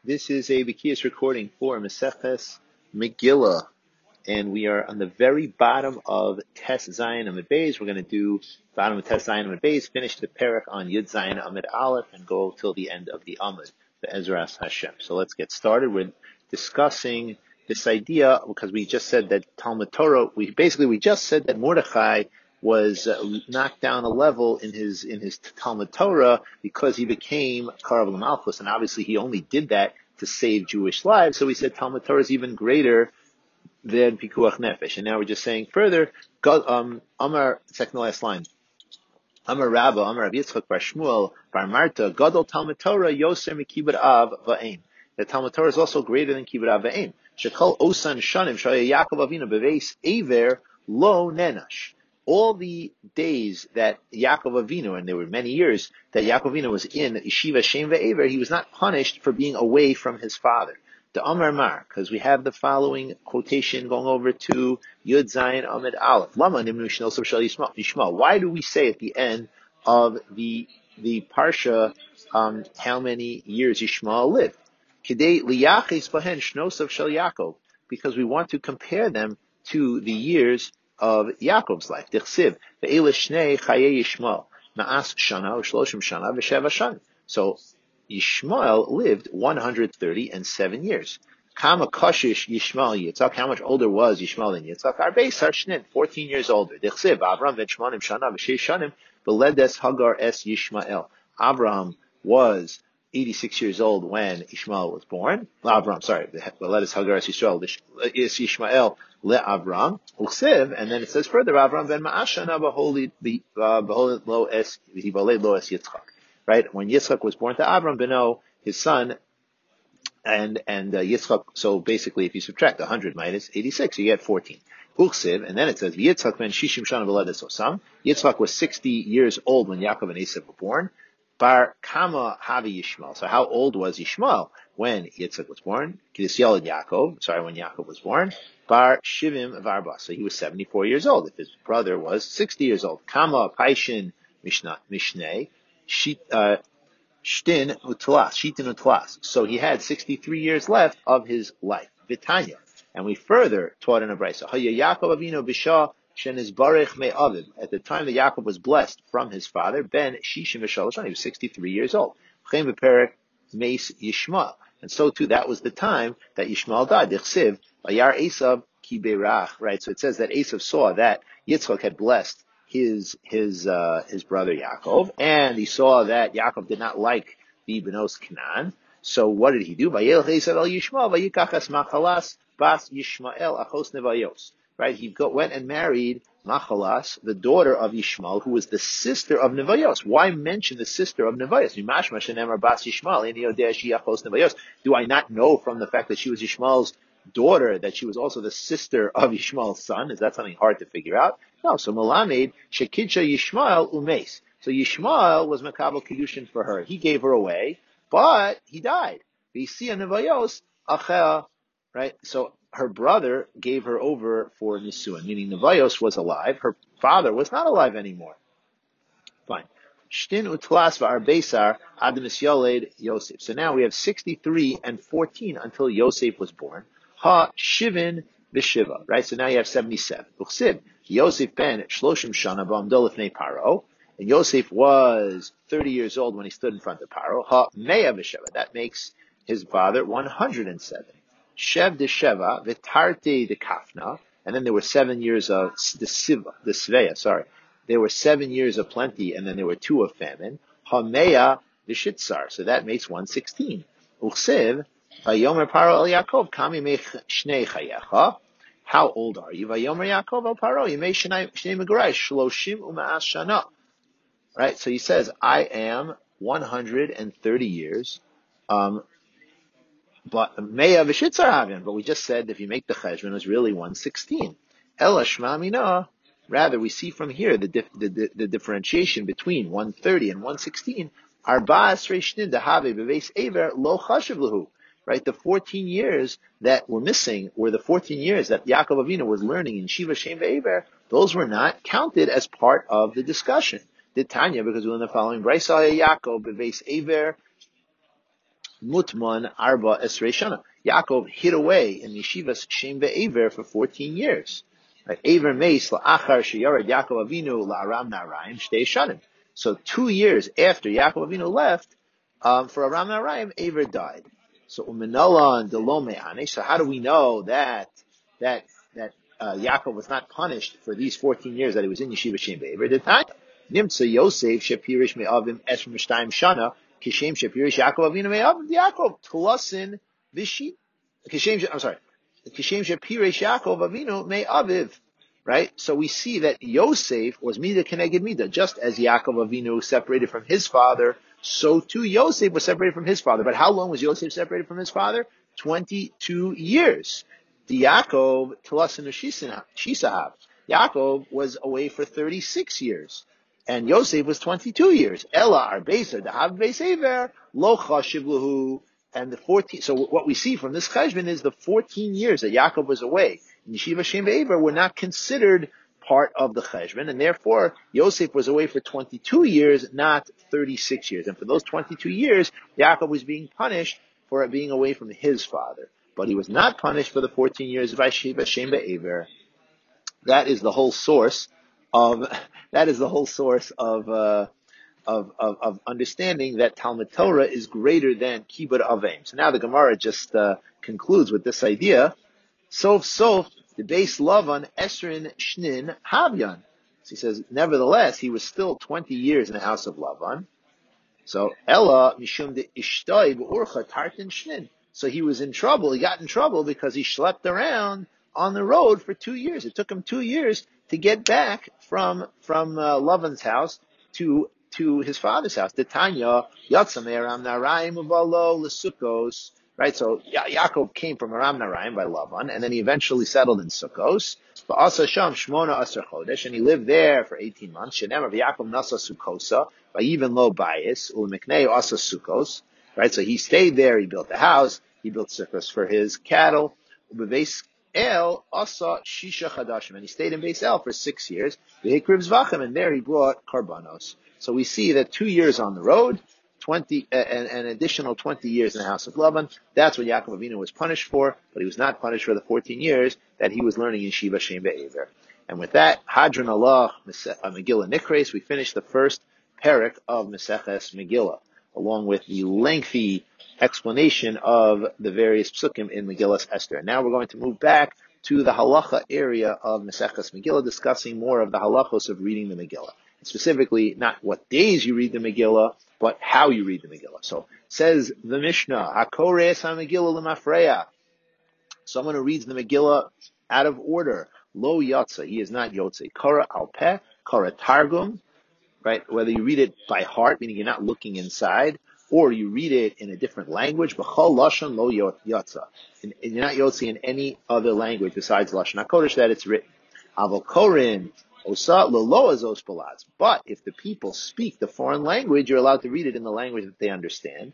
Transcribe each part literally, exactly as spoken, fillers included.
This is a B'kiyas recording for Maseches Megillah, and we are on the very bottom of Tes Zayin Amid Beis. We're going to do bottom of Tes Zayin Amid Beis, finish the parak on Yud Zayin Amid Aleph, and go till the end of the Amid, the Ezras Hashem. So let's get started with discussing this idea, because we just said that Talmud Torah, we basically we just said that Mordechai was uh, knocked down a level in his in his Talmud Torah because he became Karav L'Malchus, and obviously he only did that to save Jewish lives. So we said Talmud Torah is even greater than Pikuach Nefesh. And now we're just saying further, God, um, Amar, second to last line, Amar Rabba, Amar Rav Yitzchak Bar Shmuel, Bar Marta, Gadol Talmud Torah, Yoser Mikibud Av Va'im. The Talmud Torah is also greater than Kibud Av Va'im. Shekol Osan Shanim, Shaya Yaakov Avinu, Beveis Ever, Lo Nenash. All the days that Yaakov Avinu, and there were many years that Yaakov Avinu was in Yeshiva Shem Ve'ever, he was not punished for being away from his father. The Amar Mar, because we have the following quotation going over to Yud Zayin Amid Aleph. Lama Nimnu Shnil Sov Shel Yishmael. Why do we say at the end of the the parsha um, how many years Yishmael lived? Kidei Liyachis Bahen Shnosov Shel Yaakov, because we want to compare them to the years of Yaakov's life. Dichsiv ve'ele shnei chayei Yishmael ma'as shana u'shloshim shana v'sheva shana. So Yishmael lived one hundred thirty and seven years. Kama kashish Yishmael Yitzchak. How much older was Yishmael than Yitzchak? Arbei sar shnin, fourteen years older. Dichsiv Avram v'shmanim shana v'sheish shanim v'ledes Hagar es Yishmael. Avram was eighty-six years old when Ishmael was born. Avram, sorry, v'ledes Hagar es Yishmael is Yishmael le Avram. Uchsiv, and then it says further, Avram ben ma'ashana b'holid b'holid lo es v'hibaled lo es Yitzchak. Right, when Yitzchak was born to Avram Beno, his son, and and uh, Yitzchak. So basically, if you subtract one hundred minus eighty-six, you get fourteen. Uchsiv, and then it says Yitzchak ben shishim shana v'ledes osam. Yitzchak was sixty years old when Yaakov and Esav were born. Bar kama havi Yishmael. So how old was Yishmael when Yitzchak was born? Kiddush Yaakov. Sorry, when Yaakov was born. Bar shivim varba. So he was seventy-four years old. If his brother was sixty years old. Kama paishin mishnah mishnei. Shtin utlas, shitin utlas. So he had sixty-three years left of his life. Vitanya. And we further taught in a brayso. Haya Yaakov Avinu b'shah shenizbarech me'aviv. At the time that Yaakov was blessed from his father, ben shishim v'shalosh, he was sixty-three years old. Chem v'perek meis Yishmael. And so too, that was the time that Yishmael died. Dichsiv, vayar Esav ki berach. Right, so it says that Esav saw that Yitzchak had blessed his his uh, his brother Yaakov, and he saw that Yaakov did not like the Benos Canaan. So what did he do? Vayelech Esav el Yishmael vayikachas machalas bas Yishmael achos nevayos. Right, he go, went and married Machalas, the daughter of Yishmael, who was the sister of Nevayos. Why mention the sister of Nevayos? Do I not know from the fact that she was Yishmael's daughter that she was also the sister of Yishmael's son? Is that something hard to figure out? No. So Melamed Shekidsha Yishmael Umes. So Yishmael was Makabel Kiddushin for her. He gave her away, but he died. V'isia Nevayos Achea. Right. So her brother gave her over for Nisuin, meaning Nevayos was alive. Her father was not alive anymore. Fine. Shtin utlas v'arbesar adamis yoled Yosef. So now we have sixty-three and fourteen until Yosef was born. Ha shivin v'shiva. Right. So now you have seventy-seven. Uchsiv Yosef ben shloshim shana b'amdol lifnei Paro. And Yosef was thirty years old when he stood in front of Paro. Ha meya v'shiva. That makes his father one hundred seven. Shev de Sheva, Vitarte de Kafna, and then there were seven years of the Siva, the Sveya, sorry. There were seven years of plenty, and then there were two of famine. Hameya de Shitzar, so that makes one hundred sixteen. Uchsiv, Vayomer Paro el Yaakov, Kami mech shnei chayecha. How old are you? Vayomer Yaakov el Paro, Yimei shnei megurai, shloshim uma'as shana. Right, so he says, I am one hundred thirty years, um, But Meya v'shitzar havin, but we just said if you make the cheshbon, it's really one hundred sixteen. Ela shma mina. Rather, we see from here the, dif- the, the the differentiation between one hundred thirty and one hundred sixteen. Arba asrei shnin dehave beveis ever lo chashiv lahu. Right, the fourteen years that were missing were the fourteen years that Yaakov Avinu was learning in Shiva Shem ve'ever. Those were not counted as part of the discussion. The Tanya, because we learn the following: Braysa Yaakov beveis ever. Mutman Arba Esrei Shana. Yaakov hid away in Yeshivas Shem Be'ever for fourteen years. Right? Aver Meis La'achar Sheyared Yaakov Avinu La'aram Naraim Shtei Shanim. So two years after Yaakov Avinu left, um, for Aram Naraim, Aver died. So Uminala and Delome. So how do we know that that that uh, Yaakov was not punished for these fourteen years that he was in Yeshiva Shem Be'ever? The time Nimtza Yosef Shapirish Me'avim Esrim Shtayim Shana. Kishem Shapirish Yaakov Avinu Me'avim Yaakov Tulasin Vishi. Kishem, I'm sorry. Kishem Shapirish Yaakov Avinu Me'aviv. Right? So we see that Yosef was Mida Keneged Mida. Just as Yaakov Avinu separated from his father, so too Yosef was separated from his father. But how long was Yosef separated from his father? twenty-two years. The Yaakov Tulasin Shisahav. Yaakov was away for thirty-six years. And Yosef was twenty-two years. Ella Arbeser, the Hav Beisaver, Lo Chashiv Lahu, and the fourteen. So what we see from this cheshbon is the fourteen years that Yaakov was away in Yeshiva Shem Be'ever were not considered part of the cheshbon, and therefore Yosef was away for twenty-two years, not thirty-six years. And for those twenty-two years, Yaakov was being punished for being away from his father, but he was not punished for the fourteen years of Yeshiva Shem Be'ever. That is the whole source of that is the whole source of uh, of, of of understanding that Talmud Torah is greater than Kibbud Avim. So now the Gemara just uh, concludes with this idea. Sof sof the base Lavan Esrin Shnin Havyan. So he says, nevertheless, he was still twenty years in the house of Lavan. So Ella Mishum de Ishtoi Be'urcha Tartin Shnin. So he was in trouble. He got in trouble because he schlepped around on the road for two years. It took him two years to get back from from uh, Lavan's house to to his father's house. The Tanya Yatzam Aram Naraim Uvalo Lesukos. Right, so ya- Yaakov came from Aram Naraim by Lavan, and then he eventually settled in Sukkos. But also Sham Shmona Asar Chodesh, and he lived there for eighteen months. Shenem of Yaakov Nasa Sukkosa, by even low bias Ulamiknei Asa Sukkos. Right, so he stayed there. He built a house. He built Sukkos for his cattle. Ubeves El Asa Shisha Chadashim, and he stayed in Beis El for six years. V'Hikriv Zvachim, and there he brought Karbanos. So we see that two years on the road, twenty, uh, an, an additional twenty years in the house of Lavan. That's what Yaakov Avinu was punished for, but he was not punished for the fourteen years that he was learning in Yeshiva Shem Be'ever. And with that, Hadran Allah Megillah Nikres, we finished the first parak of Meseches Megillah, along with the lengthy explanation of the various psukim in Megillas Esther. And now we're going to move back to the halacha area of Meseches Megillah, discussing more of the halachos of reading the Megillah. Specifically, not what days you read the Megillah, but how you read the Megillah. So, says the Mishnah, HaKores HaMegillah L'mafreya. Someone who reads the Megillah out of order, Lo Yotza, he is not Yotze. Kara Alpeh, Kara Targum, right? Whether you read it by heart, meaning you're not looking inside, or you read it in a different language, B'chol Lashon Lo Yotza. And you're not Yotze in any other language besides Lashon HaKodesh that it's written. Avol Korin, but if the people speak the foreign language, you're allowed to read it in the language that they understand.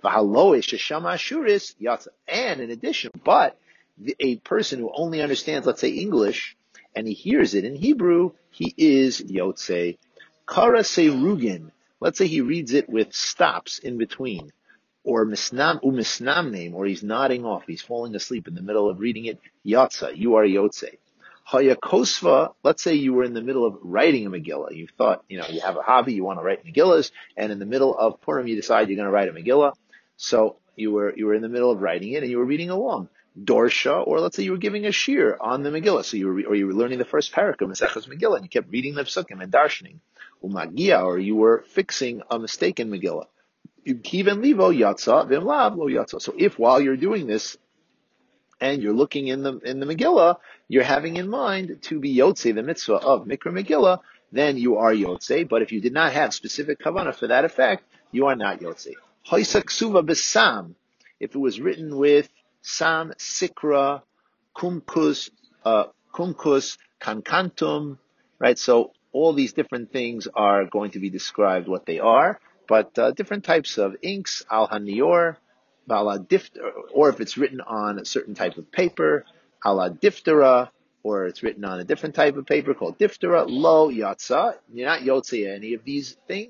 And in addition, but a person who only understands, let's say, English, and he hears it in Hebrew, he is Yotze. Kara Seirugin, let's say he reads it with stops in between, or misnam umisnam name, or he's nodding off, he's falling asleep in the middle of reading it, Yatza, you are Yotze. Hayakosva, let's say you were in the middle of writing a Megillah. You thought, you know, you have a hobby, you want to write Megillahs, and in the middle of Purim you decide you're going to write a Megillah. So you were, you were in the middle of writing it and you were reading along. Dorsha, or let's say you were giving a shir on the Megillah. So you were, or you were learning the first parak of Maseches Megillah and you kept reading the psukim and darshaning. Umagia, or you were fixing a mistake in Megillah. Kiven livo yatsa, vimlav lo yatsa. So if while you're doing this, and you're looking in the in the Megillah, you're having in mind to be Yotze, the mitzvah of Mikra Megillah, then you are Yotze. But if you did not have specific kavanah for that effect, you are not Yotze. Hoisa ksuva besam, if it was written with sam, sikra, kumkus, uh, kumkus, kankantum, right? So all these different things are going to be described what they are, but uh, different types of inks, al hanior, or if it's written on a certain type of paper, ala diftera, or it's written on a different type of paper called diftera, lo yatsa, you're not yotze any of these things,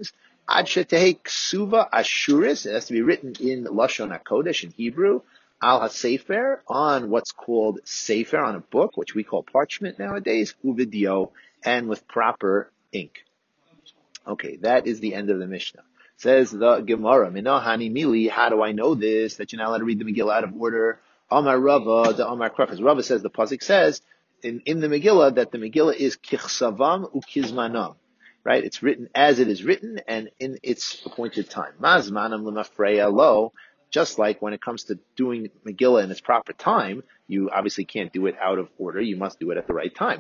Ad shetehe ksuva ashuris, it has to be written in Lashon HaKodesh, in Hebrew, al ha-sefer, on what's called sefer, on a book, which we call parchment nowadays, uvidio, and with proper ink. Okay, that is the end of the Mishnah. Says the Gemara, Minahani Mili, how do I know this, that you're not allowed to read the Megillah out of order? Amar Rava, the Amar Krachas. Rava says, the Pasuk says, in, in the Megillah, that the Megillah is kichsavam ukizmanam. Right? It's written as it is written and in its appointed time. Mazmanam lemafreya lo. Just like when it comes to doing Megillah in its proper time, you obviously can't do it out of order. You must do it at the right time.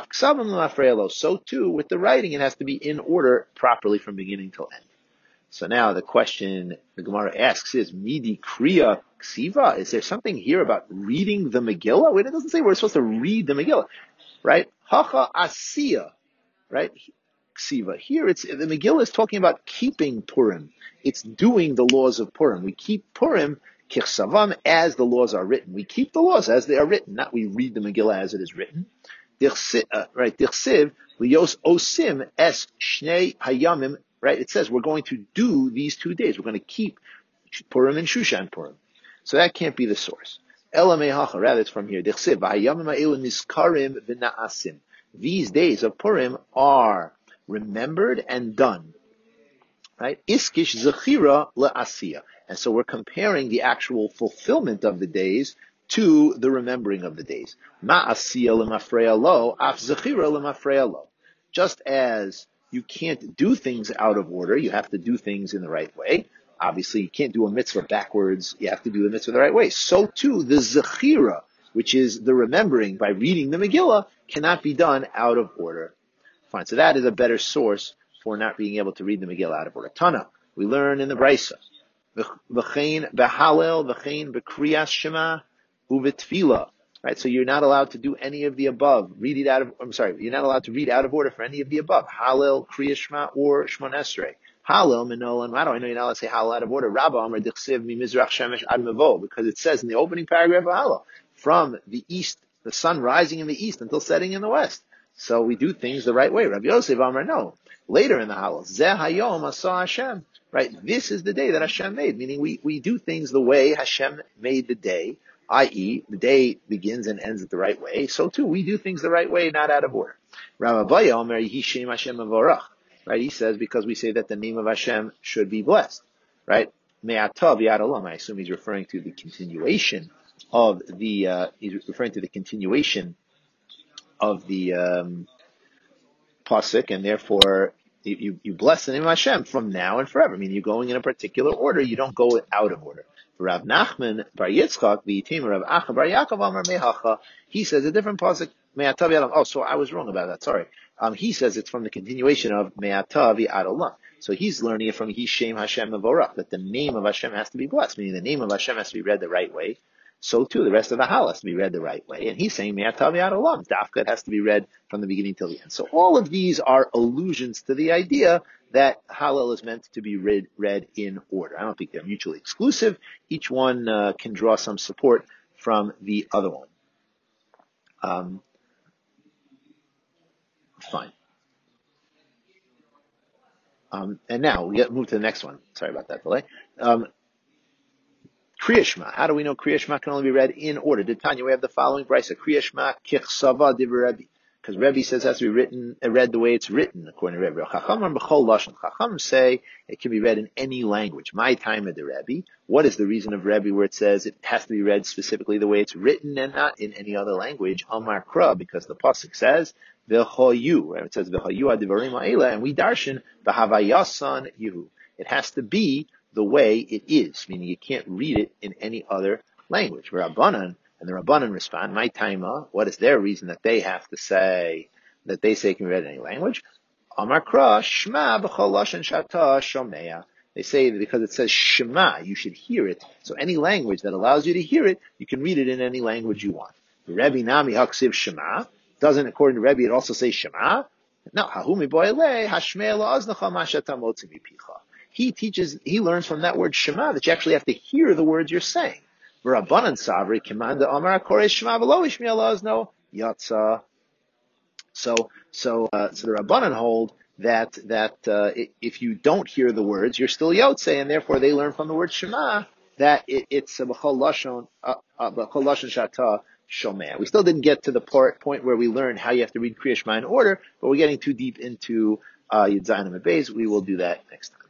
So too, with the writing, it has to be in order properly from beginning till end. So now the question the Gemara asks is, Midi Kriya Ksiva? Is there something here about reading the Megillah? Wait, it doesn't say we're supposed to read the Megillah, right? Hacha Asiya, right? Ksiva. Here it's, the Megillah is talking about keeping Purim. It's doing the laws of Purim. We keep Purim, kichsavam, as the laws are written. We keep the laws as they are written, not we read the Megillah as it is written. Uh, right, Dichsiv, liyos osim es shnei hayamim, right, it says we're going to do these two days. We're going to keep Purim and Shushan Purim. So that can't be the source. Ela mehacha, rather it's from here. Dichsiv, hayamim ha'elu niskarim v'na'asim. These days of Purim are remembered and done. Right? Iskish zechira le'asiya. And so we're comparing the actual fulfillment of the days to the remembering of the days. Ma'asiya lemafreya lo, af zechira lemafreya lo. Just as you can't do things out of order, you have to do things in the right way. Obviously, you can't do a mitzvah backwards. You have to do the mitzvah the right way. So too, the zechira, which is the remembering by reading the Megillah, cannot be done out of order. Fine. So that is a better source for not being able to read the Megillah out of order. Tana, we learn in the Brisa, v'chein b'halel, v'chein b'kriyas shema, u'v'tfila. Right, so you're not allowed to do any of the above. Read it out of, I'm sorry, you're not allowed to read out of order for any of the above. Halel, Kriyas Shema, or Shmon Esrei. Halel, Minolan, I don't know, you're not allowed to say Halel out of order. Rabba Amar Dichsiv mi Mizrach Shemesh ad Mevo, because it says in the opening paragraph of Halel, from the east, the sun rising in the east until setting in the west. So we do things the right way. Rabbi Yosef Amar, no. Later in the Halel, Zeh Hayom Asa Hashem. Right, this is the day that Hashem made, meaning we, we do things the way Hashem made the day, that is, the day begins and ends the right way. So too, we do things the right way, not out of order. Rav Avaya Omer Yehi Shem Hashem Mevorach. Right, he says because we say that the name of Hashem should be blessed. Right, Me'atav Yad Olam. I assume he's referring to the continuation of the. Uh, he's referring to the continuation of the um, pasuk, and therefore you, you you bless the name of Hashem from now and forever. I mean, you're going in a particular order. You don't go out of order. Rav Nachman bar Yitzchak, v'yitim Rav Acha bar Yaakov Amar Mehacha. He says a different pasuk. Me'atav Yad Olam. Oh, so I was wrong about that. Sorry. Um, he says it's from the continuation of Me'atav Yad Olam. So he's learning it from Hishem Hashem Mevorach, that the name of Hashem has to be blessed, meaning the name of Hashem has to be read the right way. So too, the rest of the Hal has to be read the right way. And he's saying Me'atav Yad Olam. Dafka, it has to be read from the beginning till the end. So all of these are allusions to the idea that Hallel is meant to be read, read in order. I don't think they're mutually exclusive. Each one uh, can draw some support from the other one. Um, fine. Um, and now we get move to the next one. Sorry about that delay. Um, Kriya Shema. How do we know Kriya Shema can only be read in order? Did Tanya, we have the following brisa. Kriya Shema kichsava divrei Rebbe. Because Rebbe says it has to be written, read the way it's written, according to Rebbe. Chachamim b'chol lashon. Chachamim say it can be read in any language. My time of the Rebbe. What is the reason of Rebbe where it says it has to be read specifically the way it's written and not in any other language? Amar Kra, because the pasuk says v'choyu. Right? It says v'choyu adivarim ha'ela, and we darshan v'havayasan yuhu. It has to be the way it is, meaning you can't read it in any other language. Rabbanan. And the Rabbanan respond, my taima, what is their reason that they have to say, that they say it can be read in any language? Amar Kra, Shema b'chol lashon shata shomea. They say that because it says Shema, you should hear it. So any language that allows you to hear it, you can read it in any language you want. The Rebbe Nami Haksiv Shema, doesn't according to Rebbe it also say Shema? No, Hahumi boile, Hashmei la'aznacha mashata motzi mipicha. He teaches, he learns from that word Shema that you actually have to hear the words you're saying. Rabbanan Savri Kimanda Amar Koresh Shema V'lo Ishmi Alaz No Yatsa. So, so, uh, so the Rabbanan hold that that uh, if you don't hear the words, you're still Yotze, and therefore they learn from the word Shema that it, it's a b'chol lashon uh, uh, b'chol lashon shata shomeh. We still didn't get to the part, point where we learn how you have to read Kriya Shema in order, but we're getting too deep into uh, Yud Zayin Amud Beis. We will do that next time.